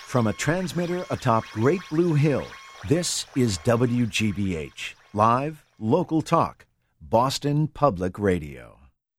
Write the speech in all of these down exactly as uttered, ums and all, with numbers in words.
From a transmitter atop Great Blue Hill, this is W G B H, live, local talk, Boston Public Radio.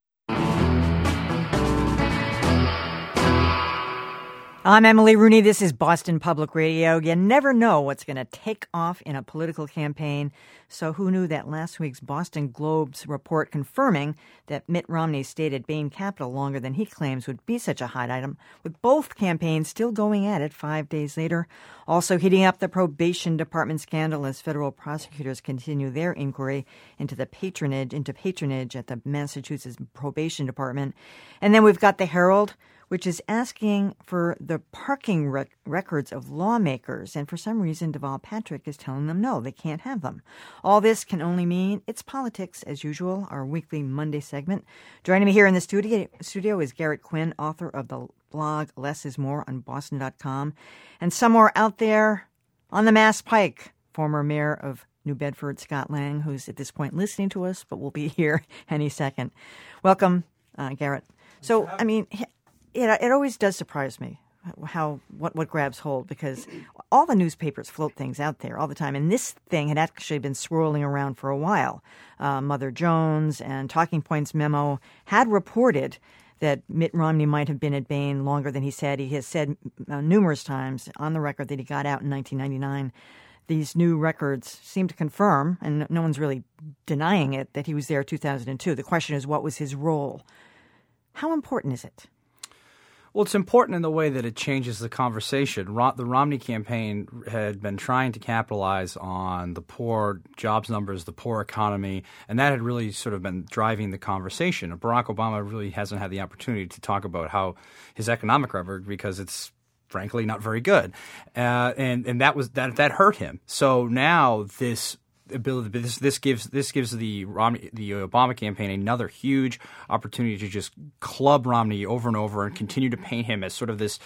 I'm Emily Rooney. This is Boston Public Radio. You never know what's going to take off in a political campaign. So who knew that last week's Boston Globe's report confirming that Mitt Romney stayed at Bain Capital longer than he claims would be such a hot item, with both campaigns still going at it five days later. Also heating up the probation department scandal as federal prosecutors continue their inquiry into the patronage, into patronage at the Massachusetts probation department. And then we've got the Herald, which is asking for the parking rec- records of lawmakers. And for some reason, Deval Patrick is telling them no, they can't have them. All this can only mean it's politics, as usual, our weekly Monday segment. Joining me here in the studio, studio is Garrett Quinn, author of the blog Less is More on Boston dot com. And somewhere out there on the Mass Pike, former mayor of New Bedford, Scott Lang, who's at this point listening to us, but will be here any second. Welcome, uh, Garrett. So, I mean... It, it always does surprise me how what, what grabs hold, because all the newspapers float things out there all the time. And this thing had actually been swirling around for a while. Uh, Mother Jones and Talking Points Memo had reported that Mitt Romney might have been at Bain longer than he said. He has said uh, numerous times on the record that he got out in nineteen ninety-nine. These new records seem to confirm, and no one's really denying it, that he was there two thousand two. The question is, what was his role? How important is it? Well, it's important in the way that it changes the conversation. Ro- the Romney campaign had been trying to capitalize on the poor jobs numbers, the poor economy, and that had really sort of been driving the conversation. Barack Obama really hasn't had the opportunity to talk about how his economic record, because it's frankly not very good, uh, and and that was that that hurt him. So now this. Ability, this this gives this gives the Romney, the Obama campaign another huge opportunity to just club Romney over and over and continue to paint him as sort of this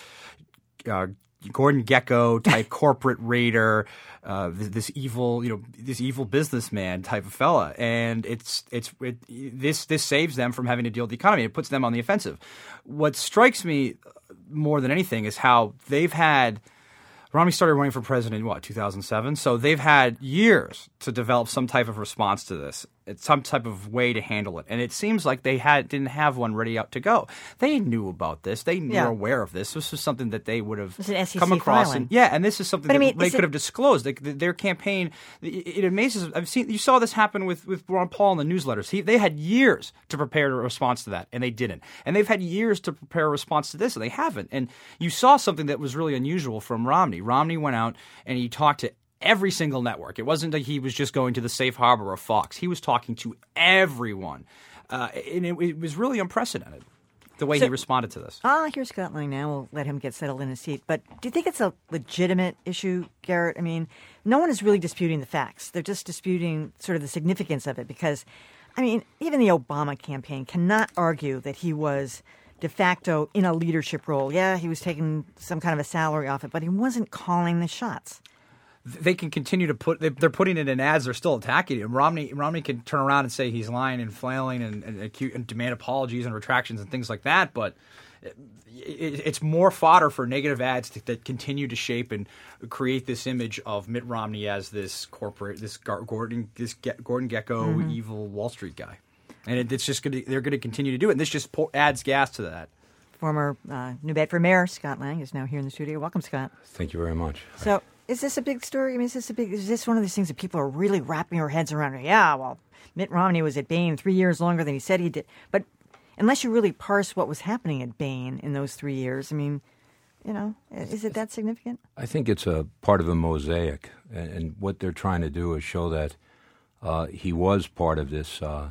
uh, Gordon Gekko type corporate raider, uh, this, this evil you know this evil businessman type of fella, and it's it's it, this this saves them from having to deal with the economy. It puts them on the offensive. What strikes me more than anything is how they've had. Romney started running for president in, what, two thousand seven? So they've had years to develop some type of response to this. It's some type of way to handle it. And it seems like they had didn't have one ready out to go. They knew about this. They yeah. were aware of this. This was something that they would have come across. And, yeah, and this is something but, that I mean, they could it... have disclosed. They, their campaign, it, it amazes I've seen you saw this happen with, with Ron Paul in the newsletters. He, they had years to prepare a response to that, and they didn't. And they've had years to prepare a response to this, and they haven't. And you saw something that was really unusual from Romney. Romney went out and he talked to every single network. It wasn't like he was just going to the safe harbor of Fox. He was talking to everyone. Uh, and it, it was really unprecedented, the way so, he responded to this. Ah, here's Scott Lang now. We'll let him get settled in his seat. But do you think it's a legitimate issue, Garrett? I mean, no one is really disputing the facts. They're just disputing sort of the significance of it because, I mean, even the Obama campaign cannot argue that he was de facto in a leadership role. Yeah, he was taking some kind of a salary off it, but he wasn't calling the shots. They can continue to put – they're putting it in ads. They're still attacking him. Romney Romney can turn around and say he's lying and flailing and, and, and demand apologies and retractions and things like that, but it, it's more fodder for negative ads to, that continue to shape and create this image of Mitt Romney as this corporate – this Gordon this Gordon Gekko mm-hmm. evil Wall Street guy. And it, it's just going to – they're going to continue to do it, and this just po- adds gas to that. Former uh, New Bedford Mayor Scott Lang is now here in the studio. Welcome, Scott. Thank you very much. So – is this a big story? I mean, is this a big? Is this one of these things that people are really wrapping their heads around? Yeah, well, Mitt Romney was at Bain three years longer than he said he did. But unless you really parse what was happening at Bain in those three years, I mean, you know, is it that significant? I think it's a part of a mosaic, and, and what they're trying to do is show that uh, he was part of this uh,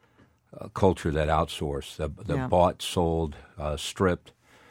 uh, culture that outsourced, the, the yeah. bought, sold, uh, stripped.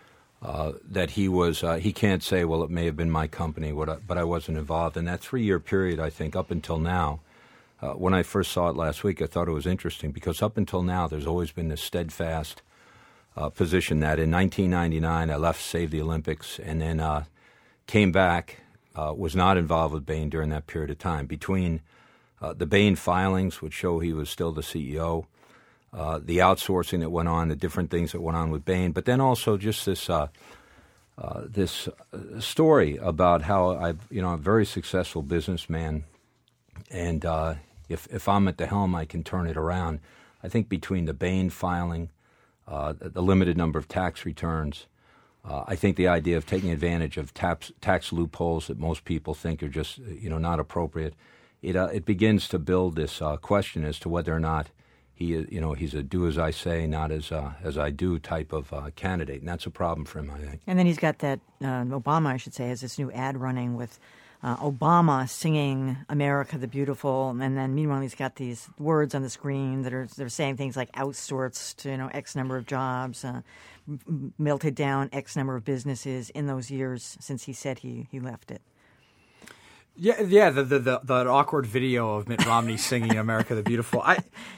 Uh, that he was, uh, he can't say, well, it may have been my company, what I, but I wasn't involved. In that three-year period, I think, up until now, uh, when I first saw it last week, I thought it was interesting because up until now, there's always been this steadfast uh, position that in nineteen ninety-nine, I left Save the Olympics and then uh, came back, uh, was not involved with Bain during that period of time. Between uh, the Bain filings, which show he was still the C E O, Uh, the outsourcing that went on, the different things that went on with Bain, but then also just this uh, uh, this uh, story about how I've, you know, I'm a very successful businessman, and uh, if if I'm at the helm, I can turn it around. I think between the Bain filing, uh, the, the limited number of tax returns, uh, I think the idea of taking advantage of tax tax loopholes that most people think are just, you know, not appropriate, it uh, it begins to build this uh, question as to whether or not he is, you know, he's a do as I say, not as uh, as I do type of uh, candidate, and that's a problem for him, I think. And then he's got that uh, Obama, I should say, has this new ad running with uh, Obama singing "America the Beautiful," and then meanwhile he's got these words on the screen that are they're saying things like outsourced, you know, X number of jobs, uh, melted down X number of businesses in those years since he said he he left it. Yeah, yeah, the the the, the awkward video of Mitt Romney singing "America the Beautiful." I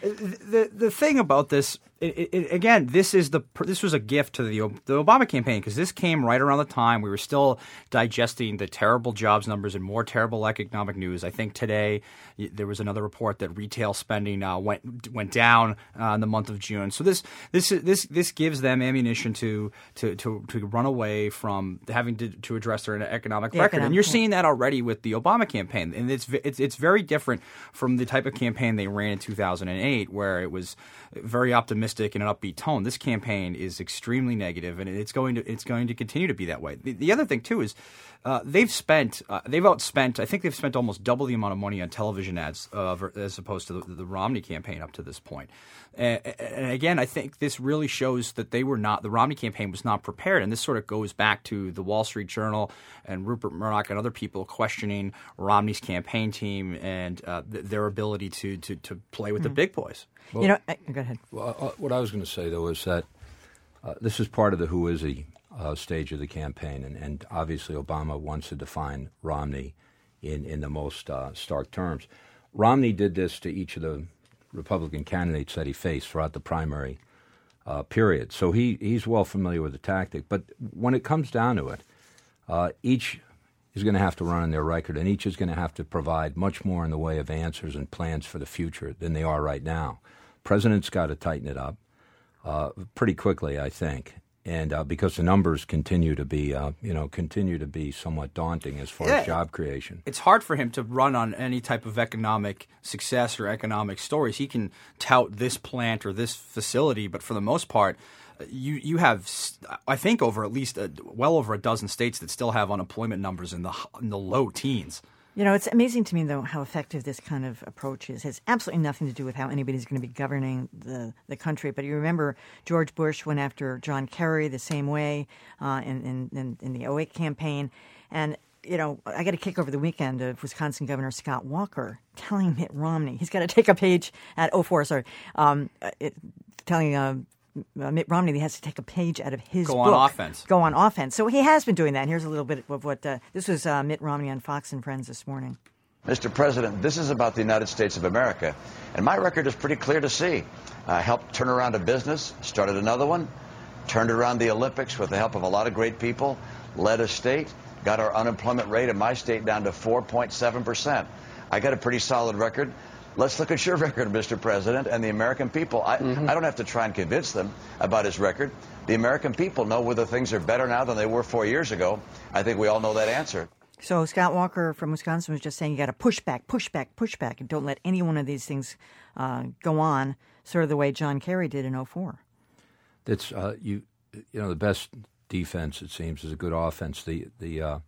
the the thing about this, it, it, again, this is the this was a gift to the the Obama campaign because this came right around the time we were still digesting the terrible jobs numbers and more terrible economic news. I think today there was another report that retail spending uh, went went down uh, in the month of June. So this this this this gives them ammunition to to to, to run away from having to, to address their economic the record, economic, and you're yeah. seeing that already with the Obama campaign, and it's it's it's very different from the type of campaign they ran in two thousand eight, where it was very optimistic in an upbeat tone. This campaign is extremely negative, and it's going to it's going to continue to be that way. The, the other thing too is uh, they've spent uh, they've outspent. I think they've spent almost double the amount of money on television ads uh, as opposed to the, the Romney campaign up to this point. And, and again, I think this really shows that they were not the Romney campaign was not prepared, and this sort of goes back to the Wall Street Journal and Rupert Murdoch and other people questioning Romney's campaign team and uh, th- their ability to, to to play with mm. the big boys. Well, you know, I, go ahead. Well, uh, what I was going to say though is that uh, this is part of the who is he uh, stage of the campaign, and, and obviously Obama wants to define Romney in in the most uh, stark terms. Romney did this to each of the Republican candidates that he faced throughout the primary uh, period. So he, he's well familiar with the tactic. But when it comes down to it, uh, each is going to have to run on their record, and each is going to have to provide much more in the way of answers and plans for the future than they are right now. President's got to tighten it up uh, pretty quickly, I think. And uh, because the numbers continue to be, uh, you know, continue to be somewhat daunting as far yeah. as job creation. It's hard for him to run on any type of economic success or economic stories. He can tout this plant or this facility, but for the most part, you you have, I think, over at least a, well over a dozen states that still have unemployment numbers in the in the low teens. You know, it's amazing to me, though, how effective this kind of approach is. It has absolutely nothing to do with how anybody's going to be governing the, the country. But you remember George Bush went after John Kerry the same way uh, in, in, in the oh eight campaign. And, you know, I got a kick over the weekend of Wisconsin Governor Scott Walker telling Mitt Romney, he's got to take a page at oh four, sorry, um, it, telling uh, Uh, Mitt Romney he has to take a page out of his Go book. on offense. Go on offense. So he has been doing that. And here's a little bit of what uh, this was uh, Mitt Romney on Fox and Friends this morning. Mister President, this is about the United States of America, and my record is pretty clear to see. I helped turn around a business, started another one, turned around the Olympics with the help of a lot of great people, led a state, got our unemployment rate in my state down to four point seven percent. I got a pretty solid record. Let's look at your record, Mister President, and the American people. I, mm-hmm. I don't have to try and convince them about his record. The American people know whether things are better now than they were four years ago. I think we all know that answer. So Scott Walker from Wisconsin was just saying you got to push back, push back, push back, and don't let any one of these things uh, go on, sort of the way John Kerry did in oh four. That's uh, you. You know, the best defense, it seems, is a good offense. The the uh,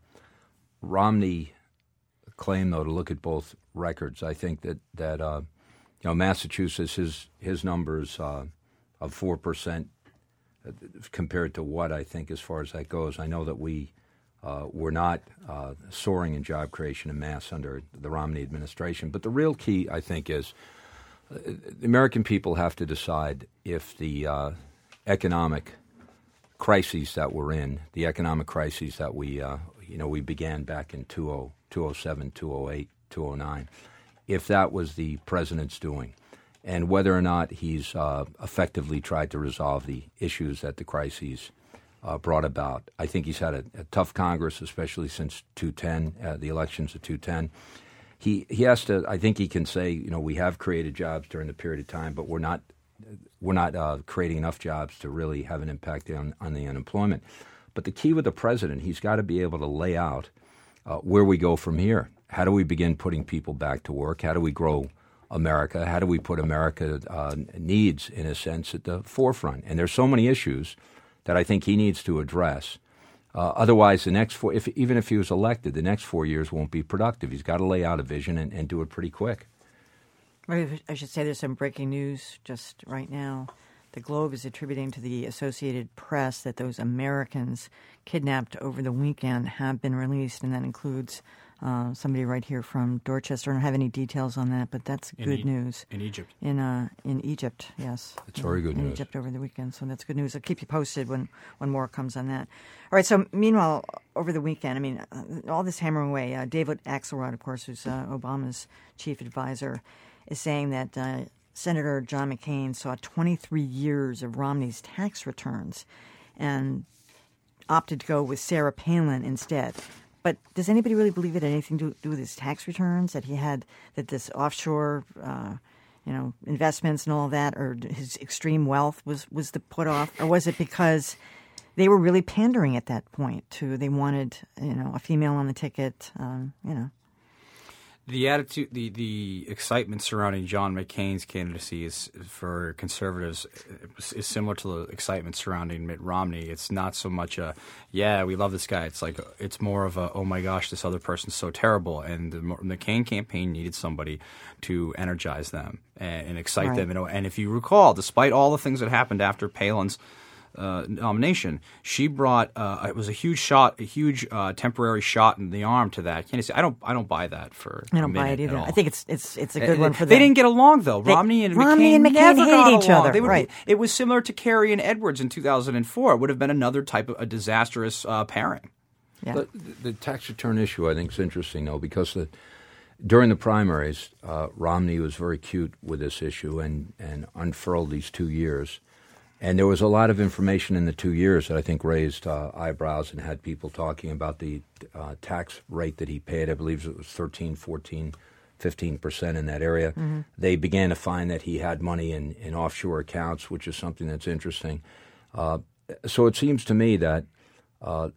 Romney claim, though, to look at both records, I think that that uh, you know Massachusetts, his his numbers uh, of four percent compared to what I think as far as that goes. I know that we uh, were not uh, soaring in job creation in mass under the Romney administration, but the real key, I think, is uh, the American people have to decide if the uh, economic crises that we're in, the economic crises that we uh, you know we began back in two thousand seven, two thousand eight, two thousand nine, if that was the president's doing, and whether or not he's uh, effectively tried to resolve the issues that the crises uh, brought about. I think he's had a, a tough Congress, especially since two ten, uh, the elections of two ten. He he has to. I think he can say, you know, we have created jobs during the period of time, but we're not we're not uh, creating enough jobs to really have an impact on on the unemployment. But the key with the president, he's got to be able to lay out uh, where we go from here. How do we begin putting people back to work? How do we grow America? How do we put America uh, needs, in a sense, at the forefront? And there's so many issues that I think he needs to address. Uh, otherwise, the next four, if, even if he was elected, the next four years won't be productive. He's got to lay out a vision and, and do it pretty quick. I should say there's some breaking news just right now. The Globe is attributing to the Associated Press that those Americans kidnapped over the weekend have been released, and that includes uh, somebody right here from Dorchester. I don't have any details on that, but that's in good e- news. In Egypt. In uh, in Egypt, yes. It's very good in news. In Egypt over the weekend, so that's good news. I'll keep you posted when, when more comes on that. All right, so meanwhile, over the weekend, I mean, uh, all this hammering away, uh, David Axelrod, of course, who's uh, Obama's chief advisor, is saying that uh, Senator John McCain saw twenty-three years of Romney's tax returns and opted to go with Sarah Palin instead. But does anybody really believe it had anything to do with his tax returns, that he had, that this offshore, uh, you know, investments and all that, or his extreme wealth was, was the put off? Or was it because they were really pandering at that point to, they wanted, you know, a female on the ticket, um, you know? The attitude, the, the excitement surrounding John McCain's candidacy is, for conservatives, is similar to the excitement surrounding Mitt Romney. It's not so much a, yeah, we love this guy. It's like, it's more of a, oh my gosh, this other person's so terrible. And the McCain campaign needed somebody to energize them and, and excite right. them. And, and if you recall, despite all the things that happened after Palin's Uh, nomination, she brought uh, it was a huge shot, a huge uh, temporary shot in the arm to that candidacy. I don't, I don't buy that for. I don't a buy it either. I think it's it's it's a good uh, one for them. They them. didn't get along though. They, Romney and Romney McCain, and McCain never hated got each along. other. They would, right. It was similar to Kerry and Edwards in two thousand four. It would have been another type of a disastrous uh, pairing. Yeah. The, the tax return issue, I think, is interesting though, because the, during the primaries, uh, Romney was very cute with this issue and and unfurled these two years. And there was a lot of information in the two years that I think raised uh, eyebrows and had people talking about the uh, tax rate that he paid. I believe it was thirteen, fourteen, fifteen percent in that area. Mm-hmm. They began to find that he had money in, in offshore accounts, which is something that's interesting. Uh, so it seems to me that uh,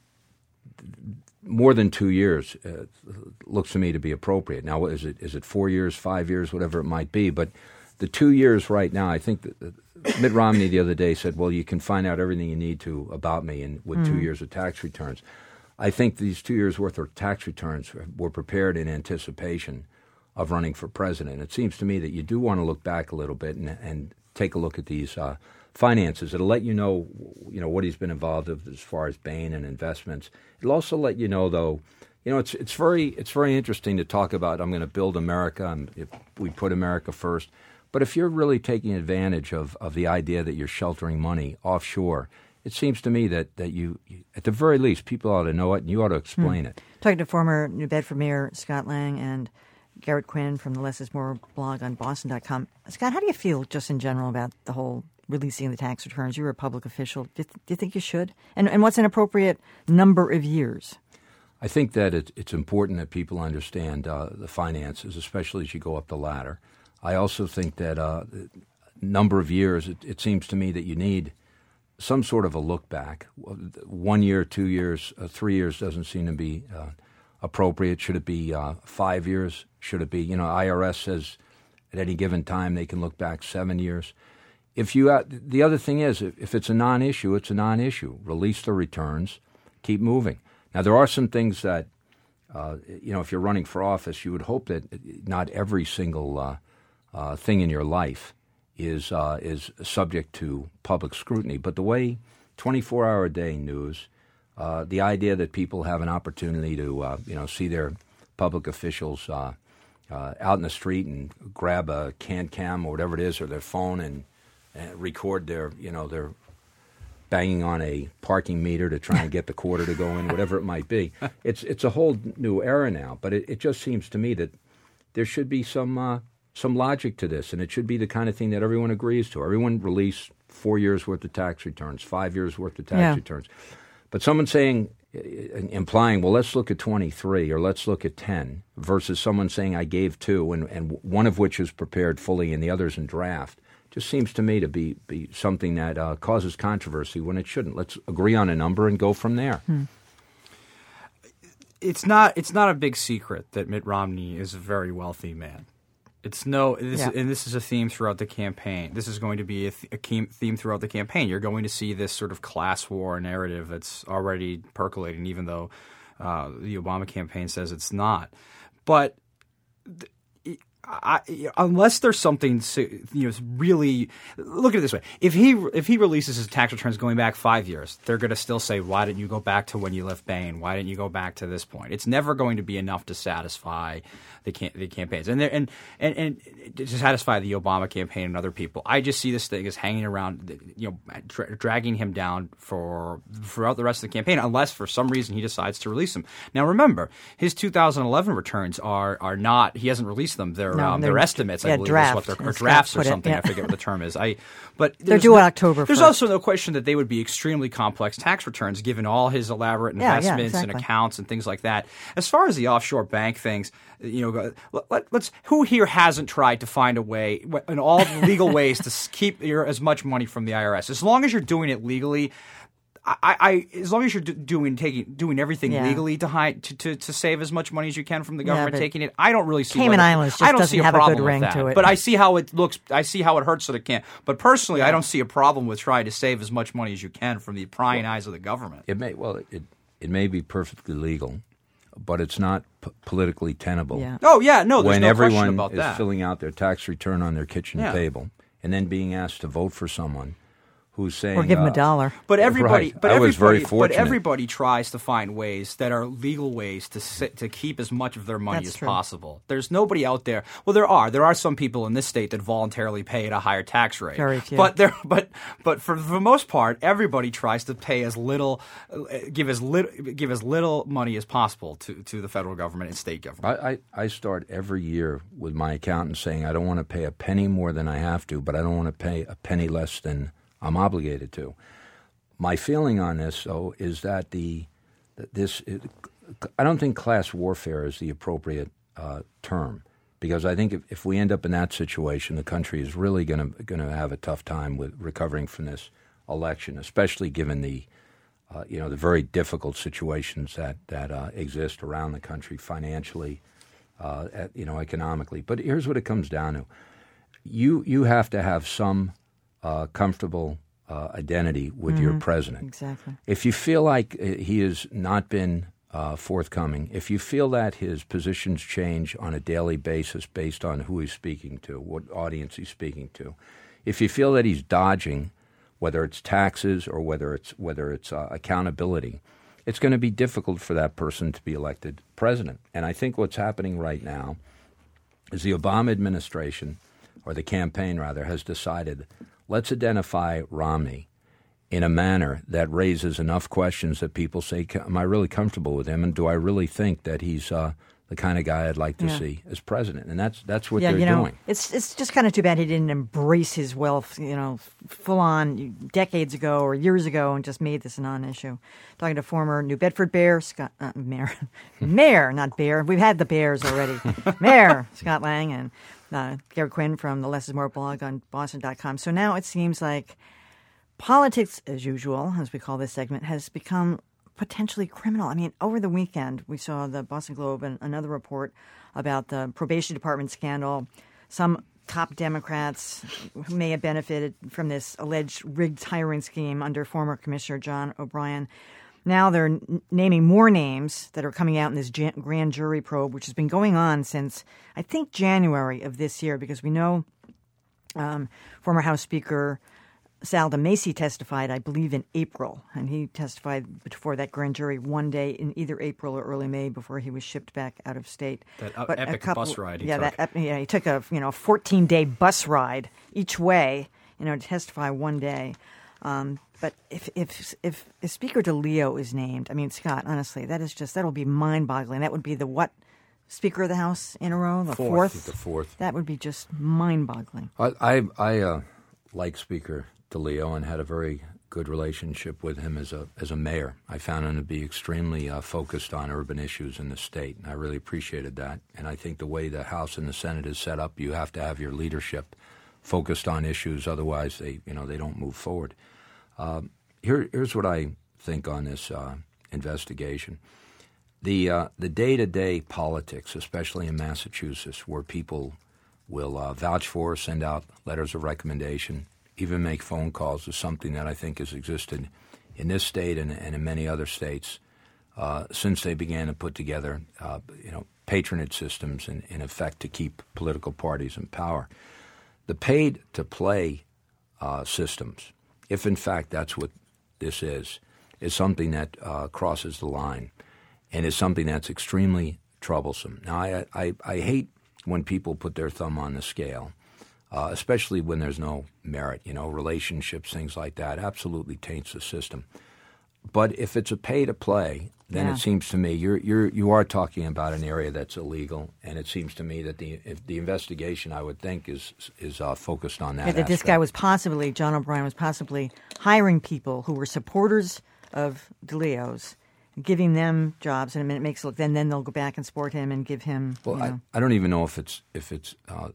more than two years uh, looks to me to be appropriate. Now, is it is it four years, five years, whatever it might be? But the two years right now, I think that Mitt Romney the other day said, well, you can find out everything you need to about me in, with mm. two years of tax returns. I think these two years' worth of tax returns were prepared in anticipation of running for president. It seems to me that you do want to look back a little bit and, and take a look at these uh, finances. It'll let you know, you know, what he's been involved with as far as Bain and investments. It'll also let you know, though, you know, it's it's very it's very interesting to talk about, I'm going to build America, and if we put America first. But if you're really taking advantage of, of the idea that you're sheltering money offshore, it seems to me that, that you, at the very least, people ought to know it and you ought to explain hmm. it. Talking to former New Bedford Mayor Scott Lang and Garrett Quinn from the Less is More blog on Boston dot com. Scott, how do you feel just in general about the whole releasing the tax returns? You're a public official. Do you, th- do you think you should? And, and what's an appropriate number of years? I think that it, it's important that people understand uh, the finances, especially as you go up the ladder. I also think that uh, number of years, it, it seems to me that you need some sort of a look back. One year, two years, uh, three years doesn't seem to be uh, appropriate. Should it be uh, five years? Should it be, you know, I R S says at any given time they can look back seven years. If you, uh, the other thing is, if, if it's a non-issue, it's a non-issue. Release the returns, keep moving. Now, there are some things that, uh, you know, if you're running for office, you would hope that not every single uh, Uh, thing in your life is uh, is subject to public scrutiny. But the way twenty-four hour a day news, uh, the idea that people have an opportunity to uh, you know see their public officials uh, uh, out in the street and grab a can cam or whatever it is or their phone and, and record their you know their banging on a parking meter to try and get the quarter to go in, whatever it might be. It's it's a whole new era now. But it, it just seems to me that there should be some. Uh, Some logic to this, and it should be the kind of thing that everyone agrees to. Everyone release four years' worth of tax returns, five years' worth of tax yeah. returns. But someone saying, implying, well, let's look at twenty-three or let's look at ten, versus someone saying I gave two, and, and one of which is prepared fully and the other's in draft, just seems to me to be, be something that uh, causes controversy when it shouldn't. Let's agree on a number and go from there. Hmm. It's not. It's not a big secret that Mitt Romney is a very wealthy man. It's no, this, yeah. and this is a theme throughout the campaign. This is going to be a, th- a theme throughout the campaign. You're going to see this sort of class war narrative that's already percolating, even though uh, the Obama campaign says it's not. But th- I, unless there's something, you know, really look at it this way: if he if he releases his tax returns going back five years, they're going to still say, "Why didn't you go back to when you left Bain? Why didn't you go back to this point?" It's never going to be enough to satisfy the cam- the campaigns and, and and and to satisfy the Obama campaign and other people. I just see this thing as hanging around, you know, dra- dragging him down for throughout the rest of the campaign, unless for some reason he decides to release them. Now, remember, his two thousand eleven returns are are not. He hasn't released them. They're no, um, they're, they're estimates. Yeah, I believe draft, is what they're or drafts or something. It, yeah. I forget what the term is. I but they're due no, in October. There's first. also no question that they would be extremely complex tax returns given all his elaborate yeah, investments yeah, exactly. and accounts and things like that. As far as the offshore bank things, you know, let, let's who here hasn't tried to find a way in all legal ways to keep your, as much money from the I R S? As long as you're doing it legally. I, I, as long as you're doing taking doing everything yeah. legally to, hide, to to to save as much money as you can from the government yeah, taking it, I don't really see. Cayman what, Islands just I don't doesn't see a have a problem good with ring that. to it. But I see how it looks. I see how it hurts that it can't. But personally, yeah. I don't see a problem with trying to save as much money as you can from the prying well, eyes of the government. It may well it it may be perfectly legal, but it's not p- politically tenable. Yeah. Oh yeah, no. There's when no everyone question about is that. filling out their tax return on their kitchen yeah. table and then being asked to vote for someone who's saying, or give them uh, a dollar. But everybody, right. but I was everybody, very fortunate. but everybody tries to find ways that are legal ways to sit, to keep as much of their money That's as true. possible. There's nobody out there. Well, there are. There are some people in this state that voluntarily pay at a higher tax rate. Very few. But there, but but for, for the most part, everybody tries to pay as little, uh, give as little, give as little money as possible to, to the federal government and state government. I, I, I start every year with my accountant saying I don't want to pay a penny more than I have to, but I don't want to pay a penny less than I'm obligated to. My feeling on this, though, is that the that this I don't think class warfare is the appropriate uh, term, because I think if, if we end up in that situation, the country is really going to going to have a tough time with recovering from this election, especially given the uh, you know the very difficult situations that that uh, exist around the country financially, uh, at, you know, economically. But here's what it comes down to: you you have to have some uh, comfortable uh, identity with mm-hmm. your president. Exactly. If you feel like he has not been uh, forthcoming, if you feel that his positions change on a daily basis based on who he's speaking to, what audience he's speaking to, if you feel that he's dodging, whether it's taxes or whether it's whether it's uh, accountability, it's going to be difficult for that person to be elected president. And I think what's happening right now is the Obama administration, or the campaign rather, has decided, let's identify Romney in a manner that raises enough questions that people say, am I really comfortable with him, and do I really think that he's uh, the kind of guy I'd like to yeah. see as president? And that's that's what yeah, they're you know, doing. It's it's just kind of too bad he didn't embrace his wealth, you know, full on decades ago or years ago, and just made this a non-issue. Talking to former New Bedford Bear Scott uh, Mayor, Mayor, not Bear. We've had the Bears already. Mayor Scott Lang and uh, Gary Quinn from the Less is More blog on Boston dot com. So now it seems like politics, as usual, as we call this segment, has become potentially criminal. I mean, over the weekend, we saw the Boston Globe and another report about the probation department scandal. Some top Democrats who may have benefited from this alleged rigged hiring scheme under former Commissioner John O'Brien. Now they're n- naming more names that are coming out in this jan- grand jury probe, which has been going on since, I think, January of this year, because we know um, former House Speaker Sal DeMacy testified, I believe, in April, and he testified before that grand jury one day in either April or early May before he was shipped back out of state. That uh, but epic couple, bus ride he yeah, took. That, yeah, he took a you know fourteen-day bus ride each way, you know, to testify one day. Um, but if, if if if Speaker DeLeo is named, I mean, Scott, honestly, that is just that'll be mind-boggling. That would be the what Speaker of the House in a row, the Fourth. fourth. The fourth. That would be just mind-boggling. I I, I uh, like Speaker DeLeo and had a very good relationship with him as a as a mayor. I found him to be extremely uh, focused on urban issues in the state, and I really appreciated that. And I think the way the House and the Senate is set up, you have to have your leadership focused on issues. Otherwise, they you know they don't move forward. Uh, here, here's what I think on this uh, investigation. The uh, the day-to-day politics, especially in Massachusetts, where people will uh, vouch for, send out letters of recommendation, even make phone calls, is something that I think has existed in this state and, and in many other states uh, since they began to put together, uh, you know, patronage systems in, in effect to keep political parties in power. The paid-to-play uh, systems, if in fact that's what this is, is something that uh, crosses the line and is something that's extremely troublesome. Now, I, I, I hate when people put their thumb on the scale, uh, especially when there's no merit, you know, relationships, things like that, absolutely taints the system. But if it's a pay-to-play, then yeah. it seems to me you're you're you are talking about an area that's illegal, and it seems to me that the if the investigation, I would think, is is uh, focused on that. Yeah, that aspect. This guy was possibly John O'Brien was possibly hiring people who were supporters of DeLeo's, giving them jobs, and it makes it look. Then then they'll go back and support him and give him. Well, you know. I, I don't even know if it's if it's uh,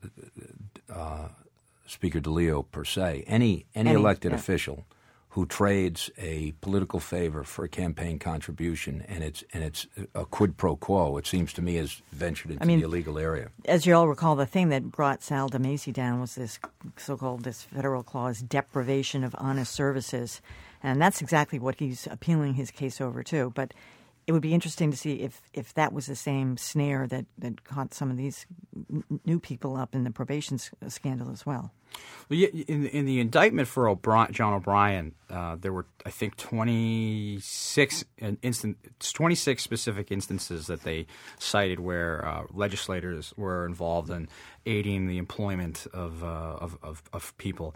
uh, Speaker DeLeo per se. Any any, any elected yeah. official who trades a political favor for a campaign contribution, and it's and it's a quid pro quo, it seems to me, has ventured into I mean, the illegal area. As you all recall, the thing that brought Sal DeMacy down was this so-called this federal clause, deprivation of honest services, and that's exactly what he's appealing his case over to. But it would be interesting to see if, if that was the same snare that, that caught some of these n- new people up in the probation s- scandal as well. Well, yeah, in, in the indictment for O'Brien, John O'Brien, uh, there were, I think, twenty-six instant, twenty-six specific instances that they cited where uh, legislators were involved in aiding the employment of uh, of, of, of people.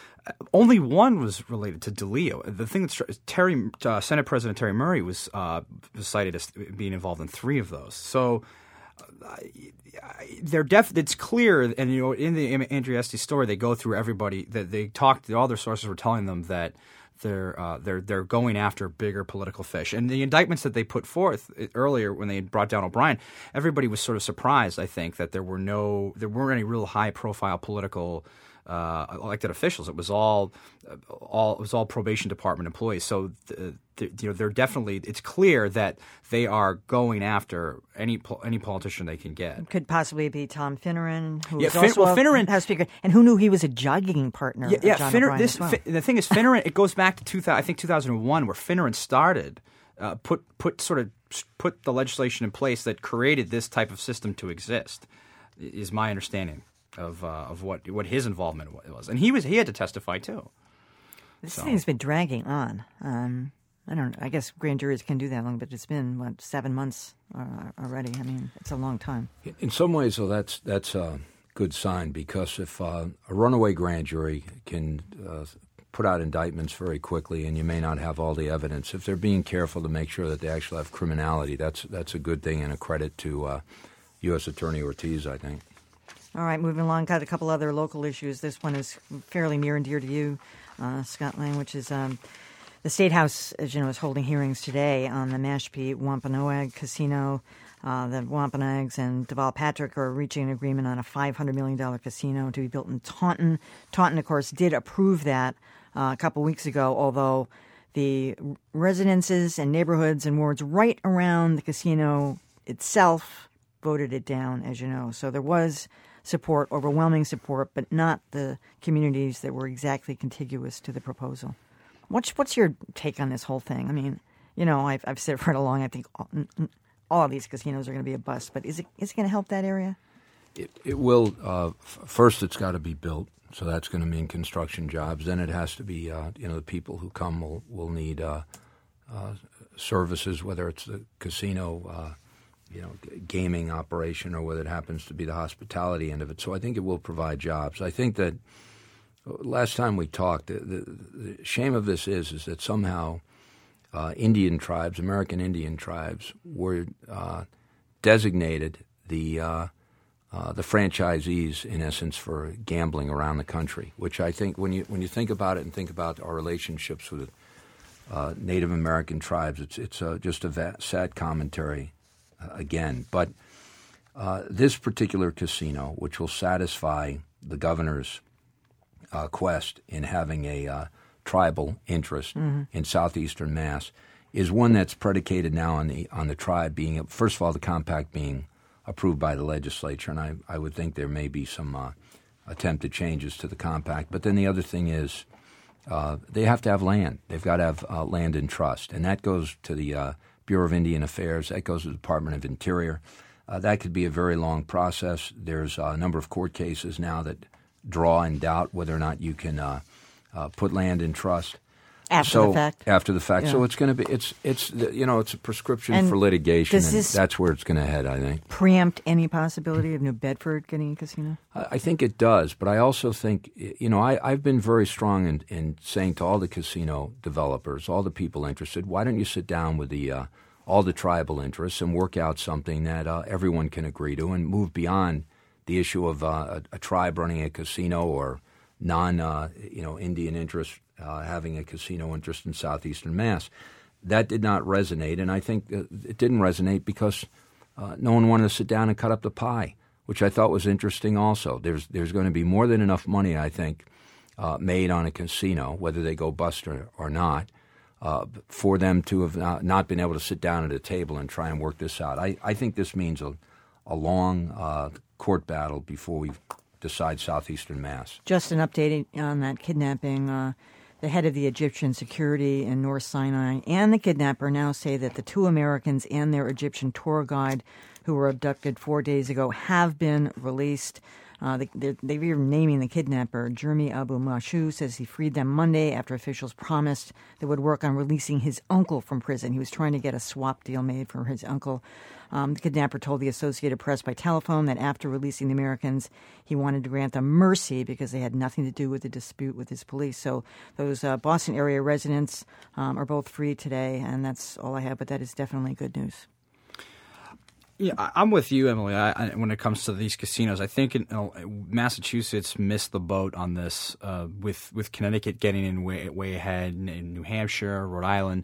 Only one was related to DeLeo. The thing that's Terry, uh, Senate President Terry Murray was, uh, was cited as being involved in three of those. So uh, they're def- it's clear, and you know, in the Andrew Estes story, they go through everybody that they talked. All their sources were telling them that they're uh, they're they're going after bigger political fish. And the indictments that they put forth earlier when they brought down O'Brien, everybody was sort of surprised. I think that there were no there weren't any real high profile political Uh, elected officials. It was all, all it was all probation department employees. So, the, the, you know, they're definitely. It's clear that they are going after any any politician they can get. Could possibly be Tom Finneran, who yeah, was fin- also well, Finneran, House Speaker, and who knew he was a jogging partner. Yeah, yeah of John Finner, O'Brien this, as well. fi- the thing is, Finneran. It goes back to two thousand, I think two thousand one, where Finneran started uh, put put sort of put the legislation in place that created this type of system to exist. Is my understanding of uh, of what what his involvement was, and he was he had to testify too. This so. thing's been dragging on. Um, I don't. I guess grand juries can do that long, but it's been what seven months uh, already. I mean, it's a long time. In some ways, though, that's that's a good sign, because if uh, a runaway grand jury can uh, put out indictments very quickly, and you may not have all the evidence, if they're being careful to make sure that they actually have criminality, that's that's a good thing and a credit to uh, U S Attorney Ortiz, I think. All right, moving along, got a couple other local issues. This one is fairly near and dear to you, uh, Scott Lang, which is um, the State House, as you know, is holding hearings today on the Mashpee Wampanoag Casino. Uh, the Wampanoags and Deval Patrick are reaching an agreement on a five hundred million dollars casino to be built in Taunton. Taunton, of course, did approve that uh, a couple weeks ago, although the residences and neighborhoods and wards right around the casino itself voted it down, as you know. So there was support, overwhelming support, but not the communities that were exactly contiguous to the proposal. What's what's your take on this whole thing? I mean, you know, I've I've said for it along. I think all, all of these casinos are going to be a bust, but is it is it going to help that area? It, it will. Uh, f- first, it's got to be built, so that's going to mean construction jobs. Then it has to be, uh, you know, the people who come will will need uh, uh, services, whether it's the casino. Uh, you know, gaming operation, or whether it happens to be the hospitality end of it. So I think it will provide jobs. I think that last time we talked, the, the, the shame of this is is that somehow uh, Indian tribes, American Indian tribes, were uh, designated the uh, uh, the franchisees, in essence, for gambling around the country. Which I think, when you when you think about it and think about our relationships with uh, Native American tribes, it's it's uh, just a va- sad commentary. Again, but uh, this particular casino, which will satisfy the governor's uh, quest in having a uh, tribal interest mm-hmm. in southeastern Mass is one that's predicated now on the on the tribe being, first of all, the compact being approved by the legislature, and I, I would think there may be some uh, attempted changes to the compact. But then the other thing is uh, they have to have land. They've got to have uh, land in trust, and that goes to the uh, Bureau of Indian Affairs. That goes to the Department of Interior. Uh, that could be a very long process. There's a number of court cases now that draw in doubt whether or not you can uh, uh, put land in trust. After so, the fact. After the fact. Yeah. So it's going to be, it's, it's you know, it's a prescription and for litigation, and this that's where it's going to head, I think. Preempt any possibility of New Bedford getting a casino? I, I think it does, but I also think, you know, I, I've been very strong in, in saying to all the casino developers, all the people interested, why don't you sit down with the uh, all the tribal interests and work out something that uh, everyone can agree to and move beyond the issue of uh, a, a tribe running a casino or non, uh, you know, Indian interest uh, having a casino interest in southeastern Mass. That did not resonate, and I think uh, it didn't resonate because uh, no one wanted to sit down and cut up the pie, which I thought was interesting also. There's there's going to be more than enough money, I think, uh, made on a casino, whether they go bust or, or not, uh, for them to have not, not been able to sit down at a table and try and work this out. I, I think this means a, a long uh, court battle before we decide southeastern Mass. Just an update on that kidnapping. Uh, the head of the Egyptian security in North Sinai and the kidnapper now say that the two Americans and their Egyptian tour guide who were abducted four days ago have been released. Uh, they, they're, they're even naming the kidnapper. Jeremy Abu Mashu says he freed them Monday after officials promised they would work on releasing his uncle from prison. He was trying to get a swap deal made for his uncle. Um, the kidnapper told the Associated Press by telephone that after releasing the Americans, he wanted to grant them mercy because they had nothing to do with the dispute with his police. So those uh, Boston area residents um, are both free today, and that's all I have, but that is definitely good news. Yeah, I'm with you, Emily. I, I, when it comes to these casinos, I think in, uh, Massachusetts missed the boat on this, uh, with with Connecticut getting in way, way ahead, in New Hampshire, Rhode Island.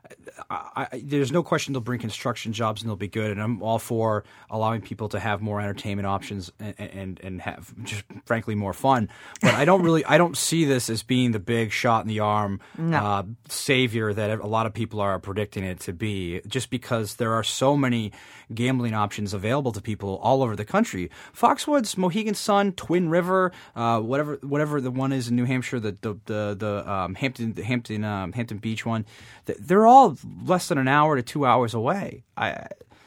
I, I, there's no question they'll bring construction jobs and they'll be good, and I'm all for allowing people to have more entertainment options and and, and have just frankly more fun. But I don't really, I don't see this as being the big shot in the arm no. uh, savior that a lot of people are predicting it to be, just because there are so many gambling options available to people all over the country. Foxwoods, Mohegan Sun, Twin River, uh, whatever whatever the one is in New Hampshire, the the the, the um, Hampton the Hampton um, Hampton Beach one, they're all less than an hour to two hours away. I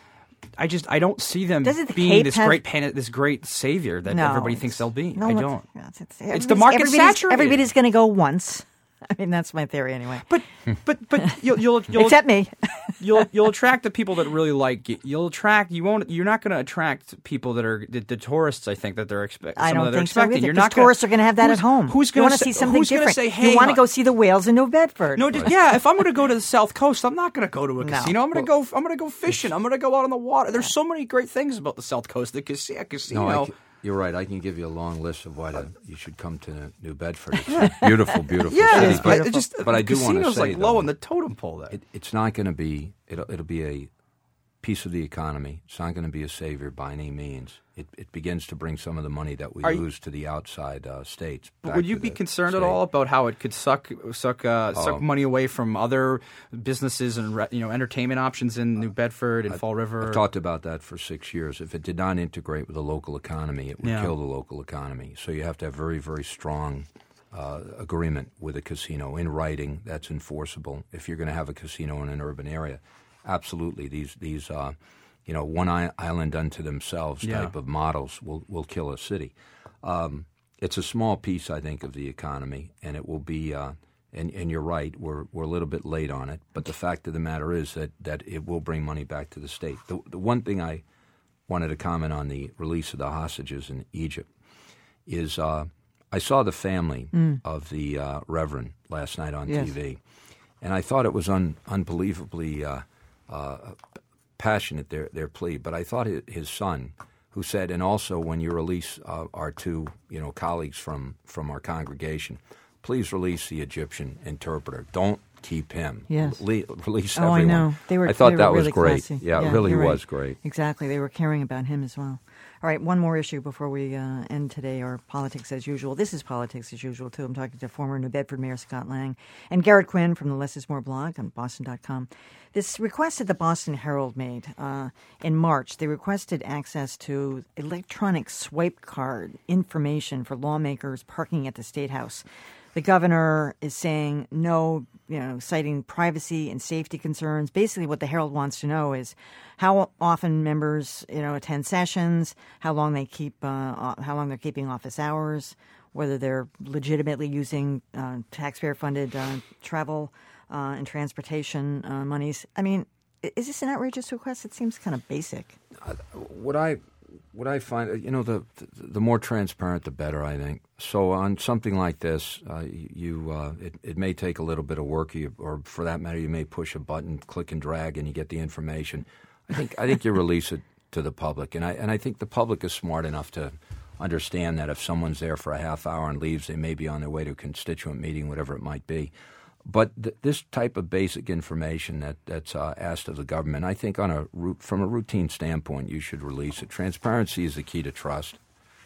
I just I don't see them Doesn't the being Cape this have... great pan- this great savior that no, everybody thinks they'll be. No, I don't. It's, it's, it's the market saturated. Everybody's going to go once. I mean, that's my theory anyway. But but but you'll you'll, you'll except me. you'll you'll attract the people that really like it. You'll attract you won't. You're not going to attract people that are the, the tourists. I think that they're expecting. I don't that think expecting. so either. You're not not gonna, tourists are going to have that at home. Who's going to say, see something who's different? Say, hey, you want to go see the whales in New Bedford? No, just, yeah. If I'm going to go to the South Coast, I'm not going to go to a No. casino. I'm going to go. I'm going to go fishing. I'm going to go out on the water. There's so many great things about the South Coast. The casino. casino. No, I, you're right. I can give you a long list of why to, you should come to New Bedford. It's a beautiful, beautiful yeah, city. it's But, beautiful. Just, but I do want to casino's say, like though, low on the totem pole there. It, it's not going to be. It'll, it'll be a piece of the economy. It's not going to be a savior by any means. It, it begins to bring some of the money that we Are lose you, to the outside uh, states. But would you be concerned state. at all about how it could suck suck uh, Oh. suck money away from other businesses and you know entertainment options in New Bedford and I've, Fall River? I've talked about that for six years. If it did not integrate with the local economy, it would Yeah. kill the local economy. So you have to have very, very strong uh, agreement with a casino in writing that's enforceable. If you're going to have a casino in an urban area, absolutely. These these uh, you know one island unto themselves Yeah. type of models will will kill a city. Um, it's a small piece, I think, of the economy, and it will be. Uh, And, and you're right, we're we're a little bit late on it. But the fact of the matter is that, that it will bring money back to the state. The, the one thing I wanted to comment on the release of the hostages in Egypt is uh, I saw the family mm. of the uh, Reverend last night on yes. T V, and I thought it was un, unbelievably uh, uh, passionate, their, their plea. But I thought his son, who said, and also when you release uh, our two you know colleagues from, from our congregation, please release the Egyptian interpreter. Don't keep him. Yes. Le- release oh, everyone. I know. They were, I thought they that were was really great. classy. Yeah, yeah, it really right. was great. Exactly. They were caring about him as well. All right, one more issue before we uh, end today, or Politics as Usual. This is Politics as Usual, too. I'm talking to former New Bedford Mayor Scott Lang and Garrett Quinn from the Less is More blog on Boston dot com. This request that the Boston Herald made uh, in March, they requested access to electronic swipe card information for lawmakers parking at the State House. The governor is saying no, you know, citing privacy and safety concerns. Basically, what the Herald wants to know is how often members, you know, attend sessions, how long they keep, uh, how long they're keeping office hours, whether they're legitimately using uh, taxpayer-funded uh, travel uh, and transportation uh, monies. I mean, is this an outrageous request? It seems kind of basic. Uh, what I what I find, you know, the, the the more transparent, the better, I think. So on something like this, uh, you uh, it, it may take a little bit of work, you, or for that matter, you may push a button, click and drag, and you get the information. I think I think you release it to the public, and I and I think the public is smart enough to understand that if someone's there for a half hour and leaves, they may be on their way to a constituent meeting, whatever it might be. But th- this type of basic information that, that's uh, asked of the government, I think on a from a routine standpoint, you should release it. Transparency is the key to trust.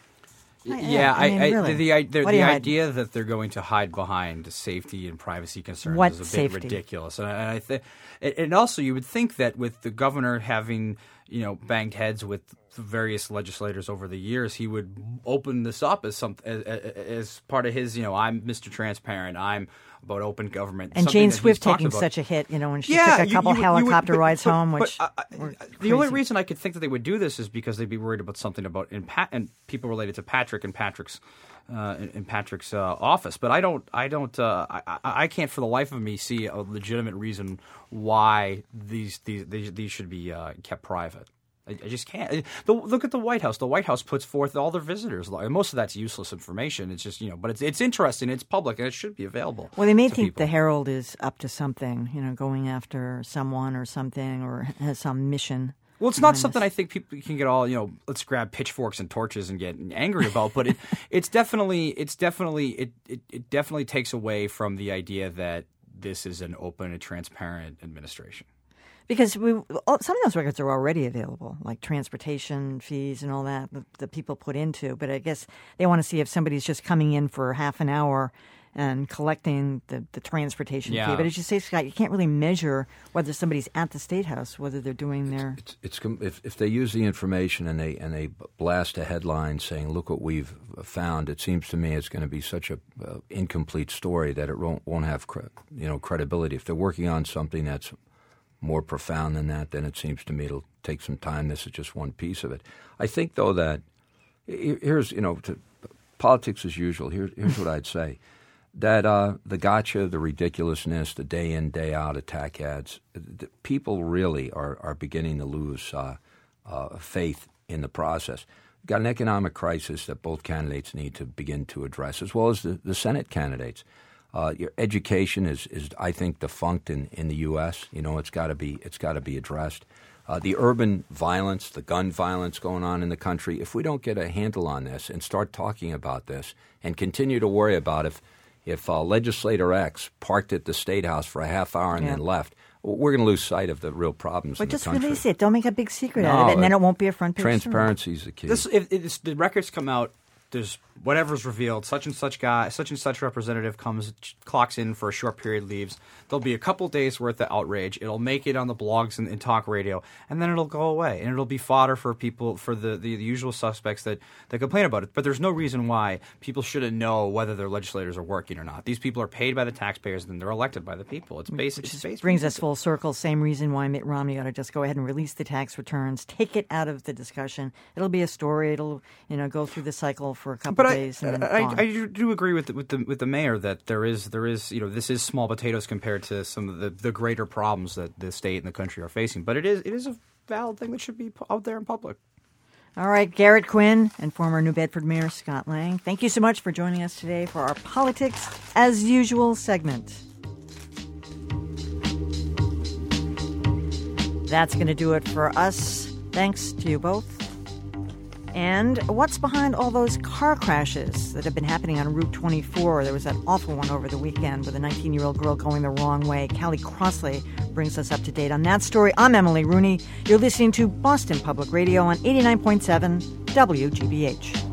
Yeah, I, I, mean, I, really. the, the, the, the hide? idea that they're going to hide behind safety and privacy concerns What is a safety? bit ridiculous. And I, I th- and also, you would think that with the governor having, you know, banged heads with various legislators over the years, he would open this up as some as, as part of his, you know, I'm Mister Transparent, I'm about open government. And Jane Swift taking about. such a hit, you know, when she yeah, took a couple you, you, helicopter you would, but, rides but, home, but, which but, uh, the crazy. only reason I could think that they would do this is because they'd be worried about something about in Pat and people related to Patrick and Patrick's uh, in, in Patrick's uh, office. But I don't, I don't, uh, I, I can't for the life of me see a legitimate reason why these these these, these should be uh, kept private. I, I just can't. The, look at the White House. The White House puts forth all their visitors. Most of that's useless information. It's just, you know, but it's it's interesting. It's public, and it should be available. Well, they may think people. the Herald is up to something, you know, going after someone or something, or has some mission. Well, it's not something I think people can get all, you know, let's grab pitchforks and torches and get angry about. But it, it's definitely, it's definitely, it, it, it definitely takes away from the idea that this is an open and transparent administration. Because we, some of those records are already available, like transportation fees and all that that people put into. But I guess they want to see if somebody's just coming in for half an hour and collecting the, the transportation yeah. fee. But as you say, Scott, you can't really measure whether somebody's at the State House, whether they're doing their. It's, it's, it's if if they use the information and they and they blast a headline saying, "Look what we've found," it seems to me it's going to be such a uh, incomplete story that it won't won't have cre- you know credibility. If they're working on something that's more profound than that, then it seems to me it'll take some time. This is just one piece of it. I think, though, that here's, you know, to, politics as usual. Here, here's what I'd say. That uh, the gotcha, the ridiculousness, the day in, day out attack ads, the people really are, are beginning to lose uh, uh, faith in the process. We've got an economic crisis that both candidates need to begin to address, as well as the, the Senate candidates. Uh, your education is, is, I think, defunct in, in the U S. You know, it's got to be it's got to be addressed. Uh, the urban violence, the gun violence going on in the country. If we don't get a handle on this and start talking about this and continue to worry about if if uh, legislator X parked at the State House for a half hour and yeah. then left, we're going to lose sight of the real problems but in the just country. Release it. Don't make a big secret no, out of it, and then it won't be a front page Transparency is the key. This, if, if the records come out, there's whatever's revealed, such and such guy, such and such representative comes, clocks in for a short period, leaves. There'll be a couple days worth of outrage. It'll make it on the blogs and, and talk radio, and then it'll go away, and it'll be fodder for people, for the, the, the usual suspects that, that complain about it. But there's no reason why people shouldn't know whether their legislators are working or not. These people are paid by the taxpayers, and they're elected by the people. It's basic. Which it's basic. brings us full circle. Same reason why Mitt Romney ought to just go ahead and release the tax returns, take it out of the discussion. It'll be a story. It'll, you know, go through the cycle for a couple but days. I, and then I, I do agree with the, with the with the mayor that there is there is you know this is small potatoes compared to some of the, the greater problems that the state and the country are facing. But it is it is a valid thing that should be out there in public. All right, Garrett Quinn and former New Bedford Mayor Scott Lang, thank you so much for joining us today for our Politics as Usual segment. That's going to do it for us. Thanks to you both. And what's behind all those car crashes that have been happening on Route twenty-four? There was that awful one over the weekend with a nineteen-year-old girl going the wrong way. Callie Crossley brings us up to date on that story. I'm Emily Rooney. You're listening to Boston Public Radio on eighty-nine point seven W G B H.